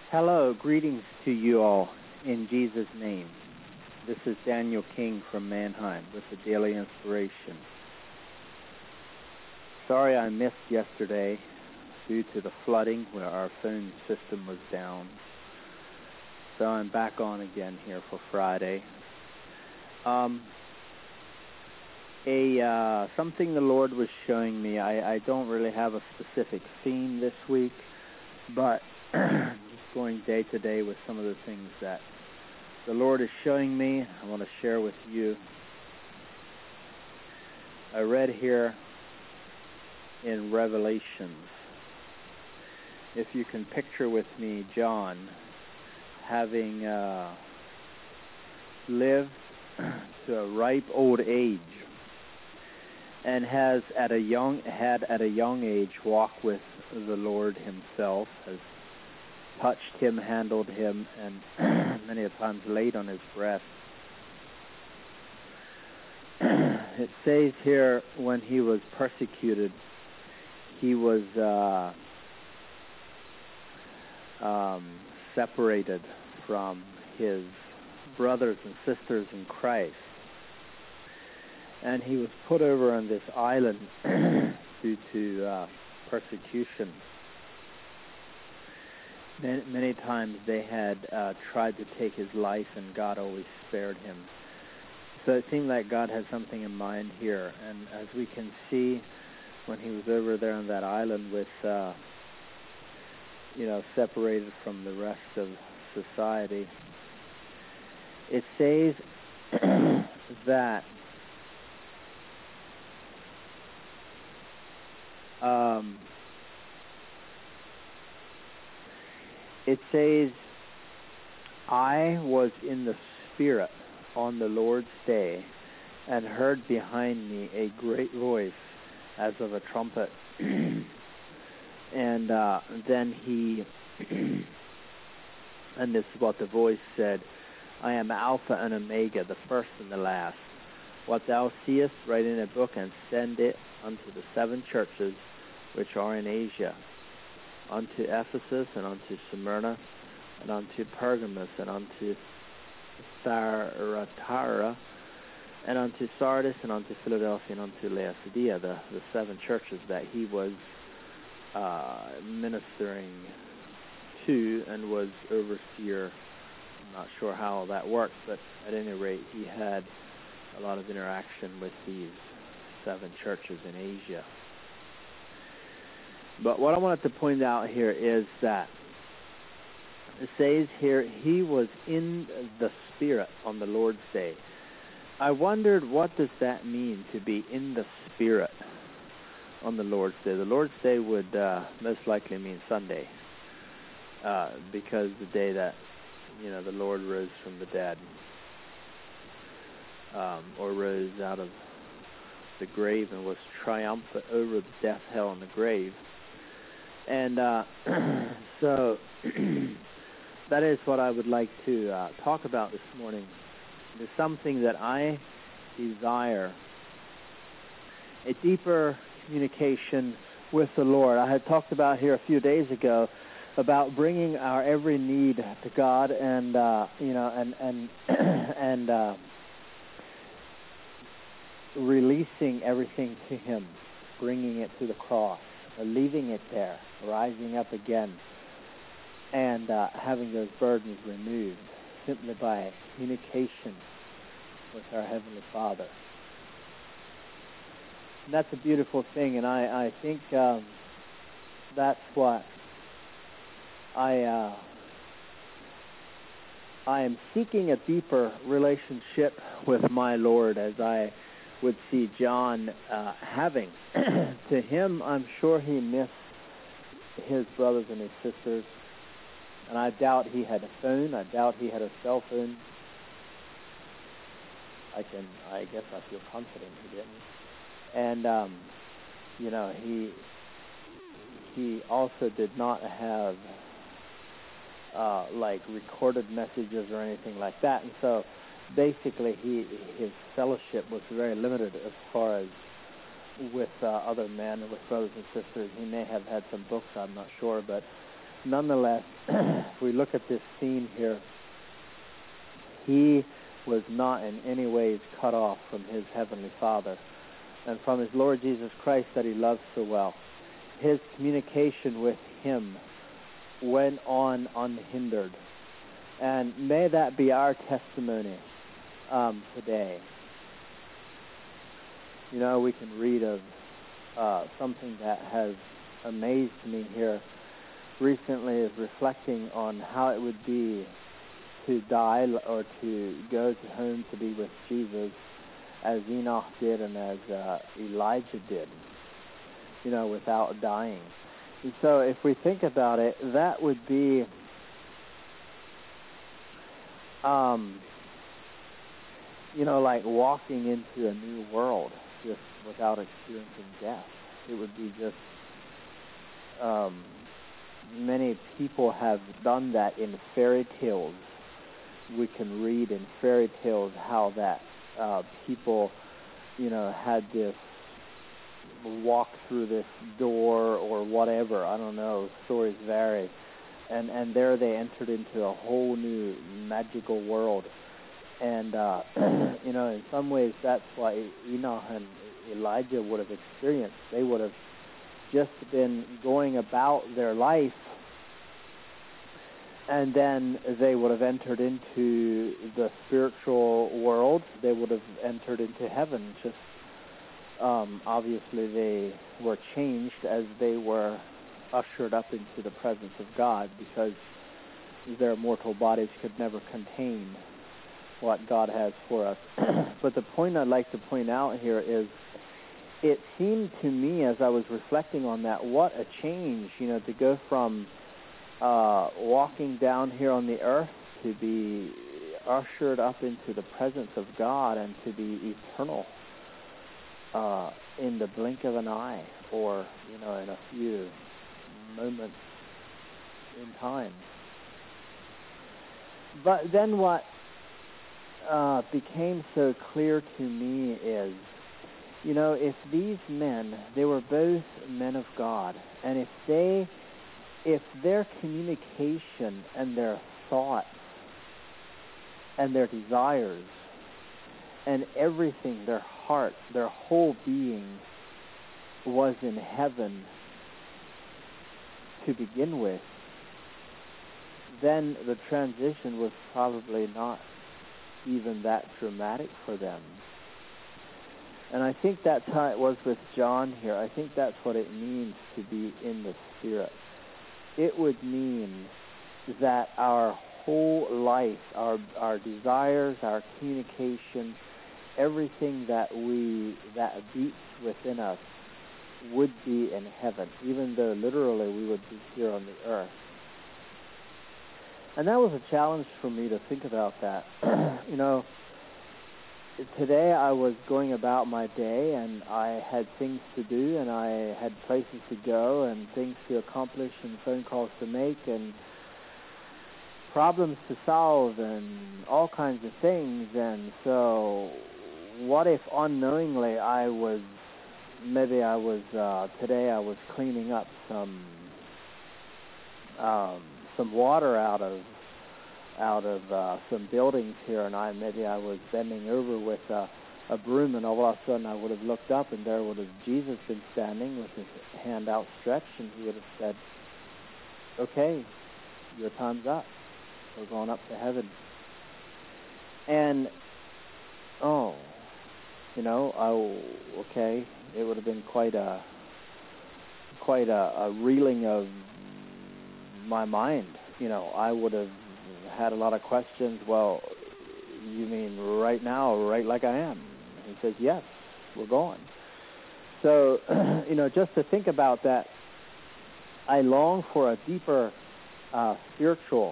Hello, greetings to you all in Jesus' name. This is Daniel King from Mannheim with the Daily Inspiration. Sorry I missed yesterday due to the flooding where our phone system was down. So I'm back on again here for Friday. Something the Lord was showing me. I don't really have a specific theme this week, but just going day to day with some of the things that the Lord is showing me, I want to share with you. I read here in Revelations, if you can picture with me John having lived to a ripe old age, and had at a young age walked with the Lord himself, has touched him, handled him, and many a times laid on his breast. It says here, when he was persecuted, he was separated from his brothers and sisters in Christ. And he was put over on this island due to persecution. Many times they had tried to take his life, and God always spared him. So it seemed like God had something in mind here. And as we can see, when he was over there on that island with, separated from the rest of society, it says that it says, I was in the Spirit on the Lord's day, and heard behind me a great voice as of a trumpet. And then he, and this is what the voice said, I am Alpha and Omega, the first and the last. What thou seest, write in a book, and send it unto the 7 churches which are in Asia, unto Ephesus, and unto Smyrna, and unto Pergamos, and unto Thyatira, and unto Sardis, and unto Philadelphia, and unto Laodicea, the 7 churches that he was ministering to and was overseer. I'm not sure how that worked, but at any rate, he had a lot of interaction with these 7 churches in Asia. But what I wanted to point out here is that it says here, he was in the Spirit on the Lord's day. I wondered, what does that mean, to be in the Spirit on the Lord's day? The Lord's day would most likely mean Sunday, because the day that, the Lord rose from the dead, or rose out of the grave and was triumphant over death, hell, and the grave. And so that is what I would like to talk about this morning. It's something that I desire, a deeper communication with the Lord. I had talked about here a few days ago about bringing our every need to God, and releasing everything to Him, bringing it to the cross, leaving it there, rising up again, and having those burdens removed simply by communication with our Heavenly Father. And that's a beautiful thing, and I think that's what I am seeking, a deeper relationship with my Lord, as I would see John having. To him, I'm sure he missed his brothers and his sisters, and I doubt he had a phone. I doubt he had a cell phone. I guess I feel confident he didn't. And he also did not have recorded messages or anything like that, and so basically his fellowship was very limited as far as with other men and with brothers and sisters. He may have had some books, I'm not sure, but nonetheless, if we look at this scene here, he was not in any ways cut off from his Heavenly Father and from his Lord Jesus Christ that he loves so well. His communication with him went on unhindered. And may that be our testimony today. You know, we can read of something that has amazed me here recently, is reflecting on how it would be to die or to go to home to be with Jesus, as Enoch did and as Elijah did, you know, without dying. And so if we think about it, that would be you know, like walking into a new world just without experiencing death. It would be just many people have done that in fairy tales. We can read in fairy tales how that people, you know, had this walk through this door or whatever. I don't know. Stories vary. And there they entered into a whole new magical world. And, you know, in some ways that's why Enoch and Elijah would have experienced. They would have just been going about their life, and then they would have entered into the spiritual world. They would have entered into heaven. Just obviously they were changed as they were ushered up into the presence of God, because their mortal bodies could never contain what God has for us. But the point I'd like to point out here is, it seemed to me as I was reflecting on that, what a change, you know, to go from walking down here on the earth to be ushered up into the presence of God and to be eternal in the blink of an eye, or, you know, in a few moments in time. But then what became so clear to me is, you know, if these men, they were both men of God, and if their communication and their thoughts and their desires and everything, their heart, their whole being was in heaven to begin with, then the transition was probably not even that dramatic for them. And I think that's how it was with John here. I think that's what it means to be in the Spirit. It would mean that our whole life, our desires, our communication, everything that beats within us would be in heaven, even though literally we would be here on the earth. And that was a challenge for me to think about that. You know, today I was going about my day, and I had things to do, and I had places to go, and things to accomplish, and phone calls to make, and problems to solve, and all kinds of things. And so what if unknowingly today I was cleaning up some water out of some buildings here, and I was bending over with a broom, and all of a sudden I would have looked up, and there would have Jesus been standing with his hand outstretched, and he would have said, "Okay, your time's up. We're going up to heaven." And okay, it would have been quite a reeling of my mind. You know, I would have had a lot of questions. Well, you mean right now, right like I am? He says, yes, we're going. So, you know, just to think about that, I long for a deeper spiritual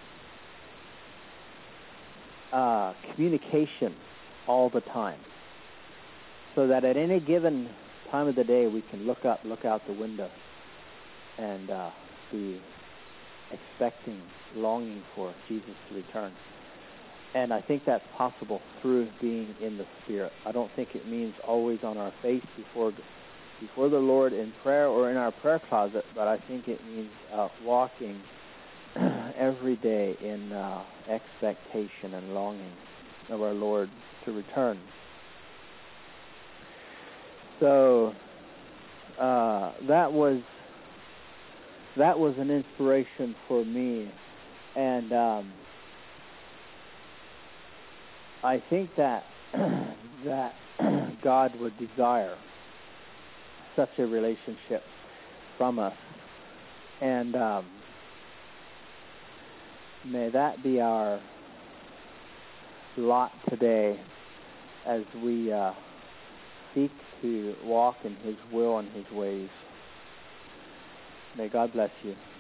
communication all the time, so that at any given time of the day we can look out the window and be expecting, longing for Jesus to return. And I think that's possible through being in the Spirit. I don't think it means always on our face before before the Lord in prayer or in our prayer closet, but I think it means walking every day in expectation and longing of our Lord to return. So that was an inspiration for me, and I think that that God would desire such a relationship from us, and may that be our lot today as we seek to walk in His will and His ways. May God bless you.